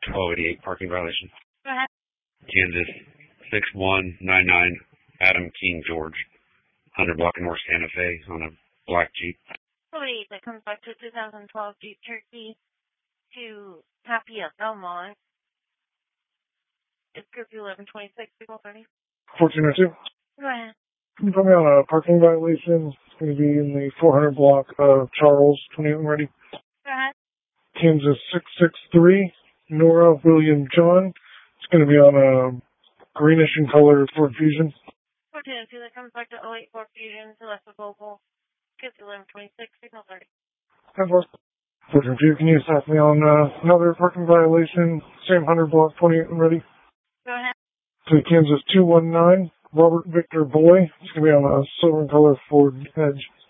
1288 parking violation. Go ahead. Kansas 6199 Adam King George. 100 block of North Santa Fe on a black Jeep. 288 that comes back to 2012 Jeep Cherokee to Happy at Belmont. It's group 1126, signal 30. 1402. Go ahead. Can you put me on a parking violation? It's going to be in the 400 block of Charles, 28 and ready. Go ahead. Kansas 663, Nora William John. It's going to be on a greenish in color Ford Fusion. 1402 that comes back to 084 Fusion to left of Opal. Group 1126, signal 30. 1402, can you stop me on another parking violation? Same 100 block, 28 and ready. Go ahead. To Kansas 219, Robert Victor Boy. It's going to be on a silver and color Ford Edge.